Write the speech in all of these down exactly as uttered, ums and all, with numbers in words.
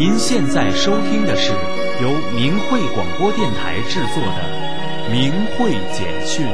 您现在收听的是由明慧广播电台制作的明慧简讯。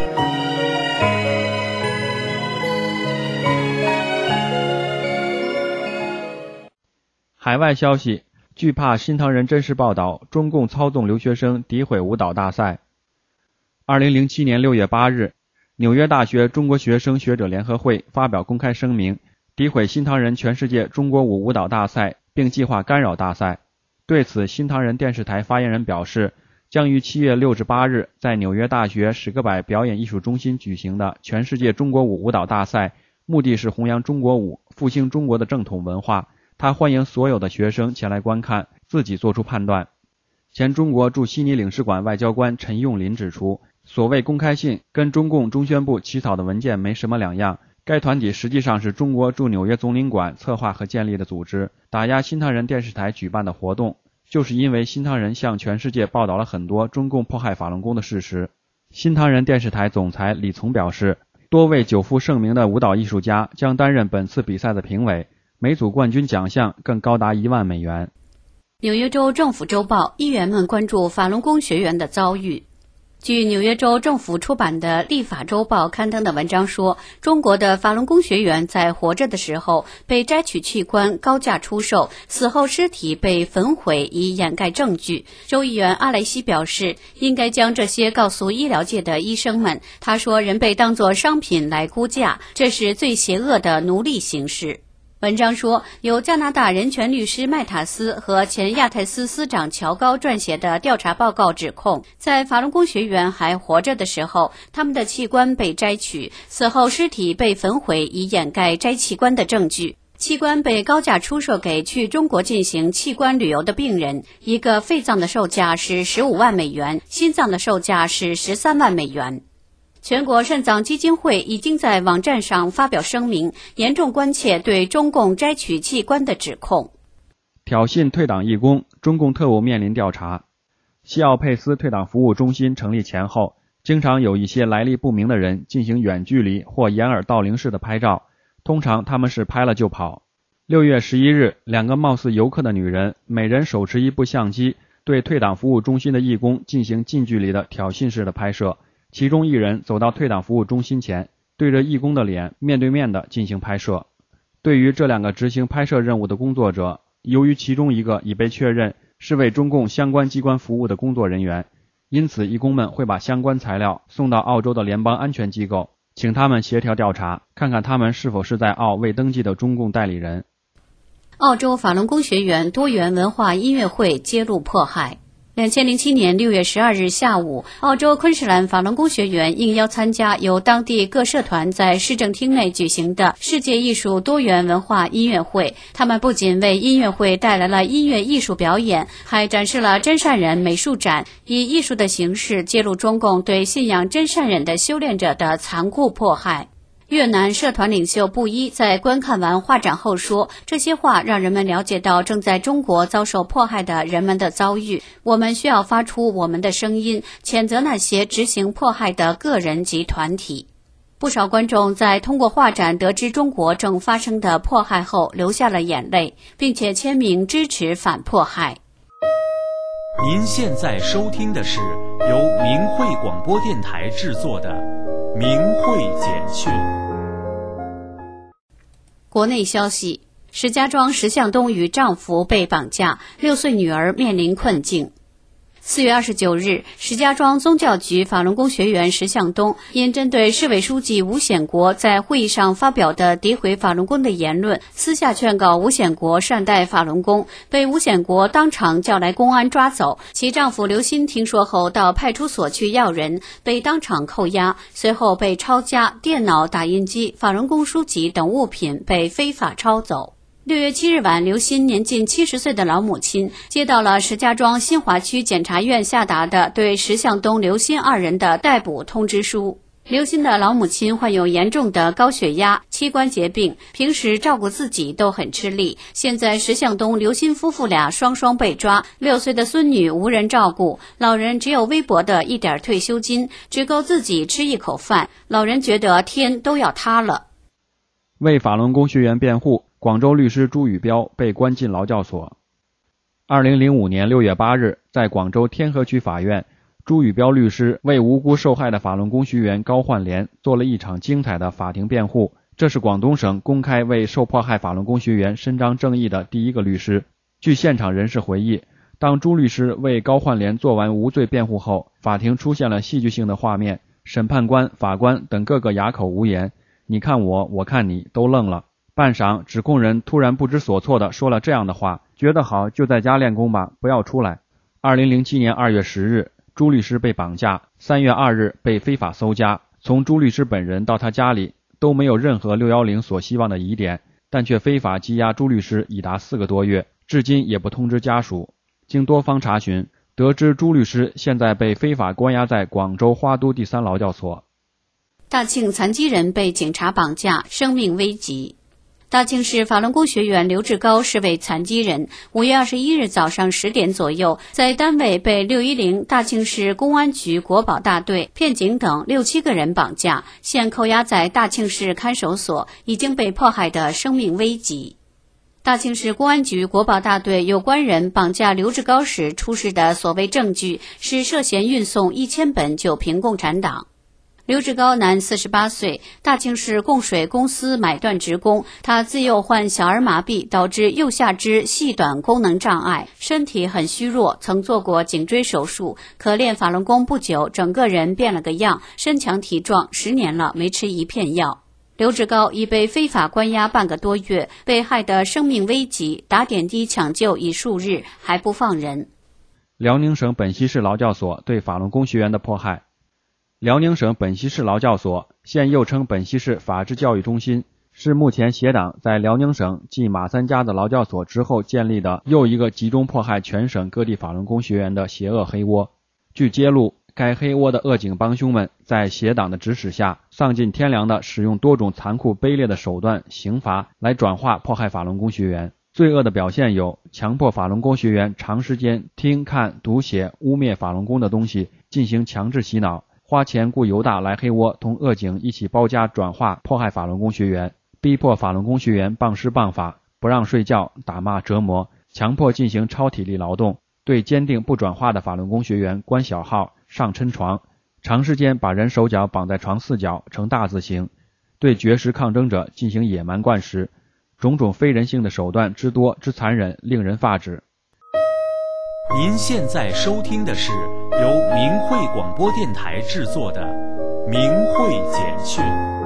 海外消息，惧怕新唐人真实报道，中共操纵留学生诋毁舞蹈大赛。二零零七年六月八日，纽约大学中国学生学者联合会发表公开声明，诋毁新唐人全世界中国舞舞蹈大赛，并计划干扰大赛。对此，新唐人电视台发言人表示，将于七月六至八日在纽约大学史格柏表演艺术中心举行的全世界中国舞舞蹈大赛，目的是弘扬中国舞，复兴中国的正统文化。他欢迎所有的学生前来观看，自己做出判断。前中国驻悉尼领事馆外交官陈用林指出，所谓公开信跟中共中宣部起草的文件没什么两样，该团体实际上是中国驻纽约总领馆策划和建立的组织，打压新唐人电视台举办的活动，就是因为新唐人向全世界报道了很多中共迫害法轮功的事实。新唐人电视台总裁李从表示，多位久负盛名的舞蹈艺术家将担任本次比赛的评委，每组冠军奖项更高达一万美元。 纽约州政府周报，议员们关注法轮功学员的遭遇。据纽约州政府出版的《立法周报》刊登的文章说，中国的法轮功学员在活着的时候被摘取器官高价出售，死后尸体被焚毁以掩盖证据。州议员阿雷西表示，应该将这些告诉医疗界的医生们。他说，人被当作商品来估价，这是最邪恶的奴隶形式。文章说，由加拿大人权律师麦塔斯和前亚太司司长乔高撰写的调查报告指控，在法轮功学员还活着的时候，他们的器官被摘取，死后尸体被焚毁以掩盖摘器官的证据。器官被高价出售给去中国进行器官旅游的病人，一个肺脏的售价是十五万美元，心脏的售价是十三万美元。全国肾脏基金会已经在网站上发表声明，严重关切对中共摘取器官的指控。 挑衅退党义工，中共特务面临调查。西奥佩斯退党服务中心成立前后，经常有一些来历不明的人进行远距离或掩耳盗铃式的拍照，通常他们是拍了就跑。六月十一日，两个貌似游客的女人，每人手持一部相机，对退党服务中心的义工进行近距离的挑衅式的拍摄。其中一人走到退党服务中心前，对着义工的脸面对面的进行拍摄。对于这两个执行拍摄任务的工作者，由于其中一个已被确认是为中共相关机关服务的工作人员，因此义工们会把相关材料送到澳洲的联邦安全机构，请他们协调调查，看看他们是否是在澳未登记的中共代理人。 澳洲法轮功学员多元文化音乐会揭露迫害。二零零七年六月十二日下午，澳洲昆士兰法轮功学员应邀参加由当地各社团在市政厅内举行的世界艺术多元文化音乐会。他们不仅为音乐会带来了音乐艺术表演，还展示了真善忍美术展，以艺术的形式揭露中共对信仰真善忍的修炼者的残酷迫害。越南社团领袖布依在观看完画展后说，这些画让人们了解到正在中国遭受迫害的人们的遭遇，我们需要发出我们的声音，谴责那些执行迫害的个人及团体。不少观众在通过画展得知中国正发生的迫害后流下了眼泪，并且签名支持反迫害。 您现在收听的是由明慧广播电台制作的明慧简讯。 国内消息，石家庄石向东与丈夫被绑架，六岁女儿面临困境。四月二十九日，石家庄宗教局法轮功学员石向东因针对市委书记吴显国在会议上发表的诋毁法轮功的言论，私下劝告吴显国善待法轮功，被吴显国当场叫来公安抓走。其丈夫刘鑫听说后到派出所去要人，被当场扣押，随后被抄家、电脑、打印机、法轮功书籍等物品被非法抄走。六月七日晚，刘鑫年近七十岁的老母亲接到了石家庄新华区检察院下达的对石向东、刘鑫二人的逮捕通知书。刘鑫的老母亲患有严重的高血压、膝关节病，平时照顾自己都很吃力。现在石向东、刘鑫夫妇俩双双被抓，六岁的孙女无人照顾，老人只有微薄的一点退休金，只够自己吃一口饭。老人觉得天都要塌了。 为法轮功学员辩护，广州律师朱宇彪被关进劳教所。 二零零五年六月八日，在广州天河区法院，朱宇标律师为无辜受害的法轮功学员高焕莲做了一场精彩的法庭辩护。这是广东省公开为受迫害法轮功学员伸张正义的第一个律师。据现场人士回忆，当朱律师为高焕莲做完无罪辩护后，法庭出现了戏剧性的画面，审判官、法官等各个哑口无言，你看我，我看你，都愣了。半晌，指控人突然不知所措地说了这样的话：觉得好就在家练功吧，不要出来。二零零七年二月十日，朱律师被绑架，三月二日被非法搜家，从朱律师本人到他家里都没有任何六一零所希望的疑点，但却非法羁押朱律师已达四个多月，至今也不通知家属。经多方查询，得知朱律师现在被非法关押在广州花都第三劳教所。 大庆残疾人被警察绑架，生命危急。大庆市法轮功学员刘志高是位残疾人，五月二十一日早上十点左右，在单位被六一零大庆市公安局国保大队、片警等六七个人绑架，现扣押在大庆市看守所，已经被迫害的生命危急。大庆市公安局国保大队有关人绑架刘志高时出示的所谓证据是涉嫌运送一千本酒瓶共产党。刘志高男，四十八岁，大庆市供水公司买断职工。他自幼患小儿麻痹，导致右下肢细短功能障碍，身体很虚弱，曾做过颈椎手术。可练法轮功不久，整个人变了个样，身强体壮，十年了没吃一片药。刘志高已被非法关押半个多月，被害的生命危急，打点滴抢救已数日，还不放人。 辽宁省本溪市劳教所对法轮功学员的迫害。辽宁省本溪市劳教所，现又称本溪市法治教育中心，是目前协党在辽宁省继马三家的劳教所之后建立的又一个集中迫害全省各地法轮功学员的邪恶黑窝。据揭露，该黑窝的恶警帮凶们在协党的指使下，丧尽天良地使用多种残酷卑劣的手段、刑罚来转化迫害法轮功学员。罪恶的表现有强迫法轮功学员长时间听、看、读写污蔑法轮功的东西，进行强制洗脑，花钱雇犹大来黑窝同恶警一起包夹转化迫害法轮功学员，逼迫法轮功学员谤师谤法，不让睡觉，打骂折磨，强迫进行超体力劳动，对坚定不转化的法轮功学员关小号、上抻床，长时间把人手脚绑在床四角呈大字形，对绝食抗争者进行野蛮灌食，种种非人性的手段之多之残忍，令人发指。 您现在收听的是由明慧广播电台制作的《明慧简讯》。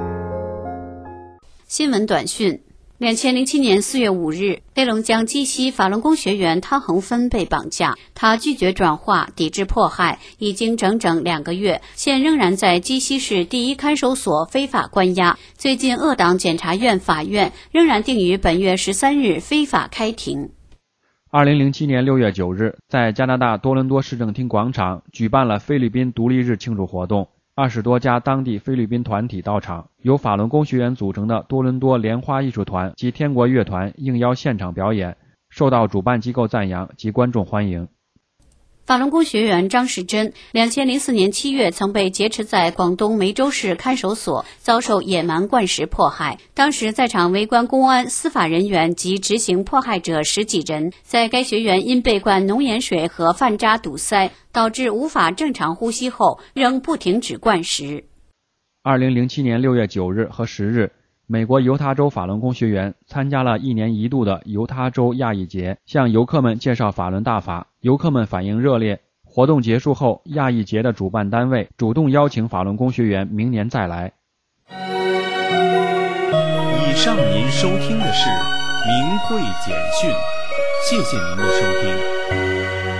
新闻短讯：两千零七年四月五日，黑龙江鸡西法轮功学员汤恒芬被绑架，他拒绝转化，抵制迫害，已经整整两个月，现仍然在鸡西市第一看守所非法关押。最近，鄂党检察院、法院仍然定于本月十三日非法开庭。 二零零七年六月九日，在加拿大多伦多市政厅广场举办了菲律宾独立日庆祝活动，二十多家当地菲律宾团体到场，由法轮功学员组成的多伦多莲花艺术团及天国乐团应邀现场表演，受到主办机构赞扬及观众欢迎。 法轮功学员张世珍，两千零四年七月曾被劫持在广东梅州市看守所，遭受野蛮灌食迫害。当时在场围观公安、司法人员及执行迫害者十几人，在该学员因被灌浓盐水和饭渣堵塞，导致无法正常呼吸后，仍不停止灌食。 二零零七年六月九日和十日，美国犹他州法轮功学员参加了一年一度的犹他州亚裔节，向游客们介绍法轮大法，游客们反应热烈。活动结束后，亚裔节的主办单位主动邀请法轮功学员明年再来。 以上您收听的是明慧简讯，谢谢您的收听。